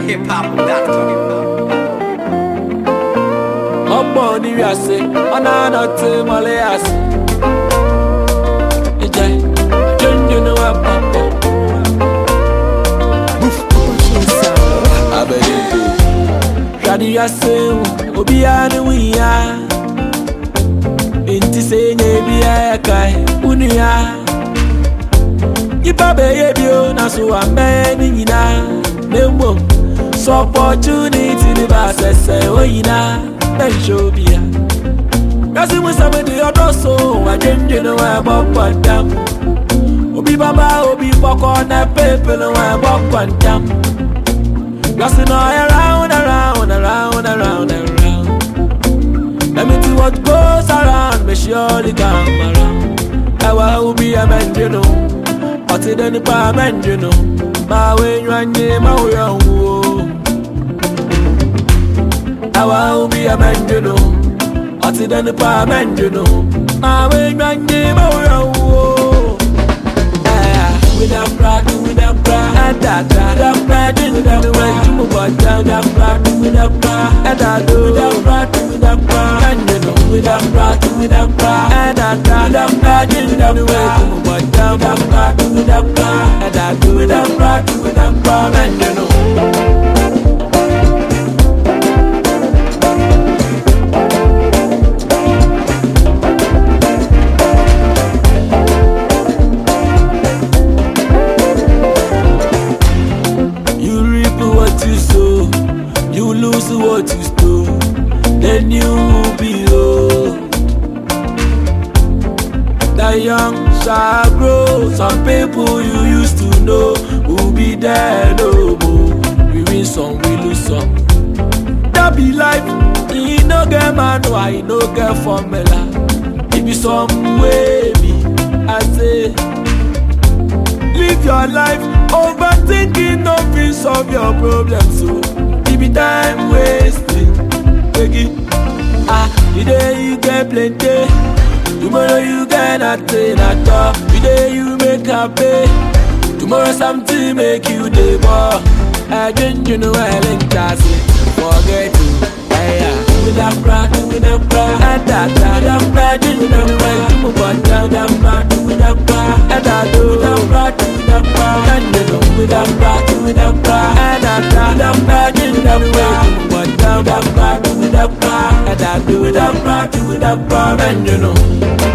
hiphop.com. Money we are say, on another Malayas. Ejay, you know what papa. Abelipo. Shadi ya say, obiani wiya. Inti say nebiya kai unia. Ipa be bio na so ameni nyina. Nemo, so opportunity ni ba sese oyina. Benjobia. Kasi musabe de odoso, wajenje no wa bokwandam. Obi baba obi poko na pepe no wa bokwandam. Kasi no around. Let me do what goes around, me surely come around. Awa ubi a menjino, oti deni pa menjino. Ma we nyanye ma uyangu. Awa ubi a menjino, oti deni pa menjino. Ma we nyanye ma uyangu. With a pride, and that, with a pride, you move on down that pride, with a pride, and I do that pride, and you know, with a pride, and that, you know, you move on down that pride, and I do that pride, and you know. You lose what you stole, then you will be low. The young shall grow. Some people you used to know will be there no more. We win some, we lose some. That be life. He no get man, why no get formula. If you some way me, I say, live your life. Overthinking no piece of your problems. So be time wasting. Take it. Today you get plenty. Tomorrow you get nothing at all. Today you make happy. Tomorrow something make you the more. Again you know I like that. Forget it. With a pride, and that, with a pride, you know where you move on down that pride, with a pride, and I do that pride, and you know with a pride, and that, with a pride, you know where you move on down that pride, with a pride, and I do that pride, and you know.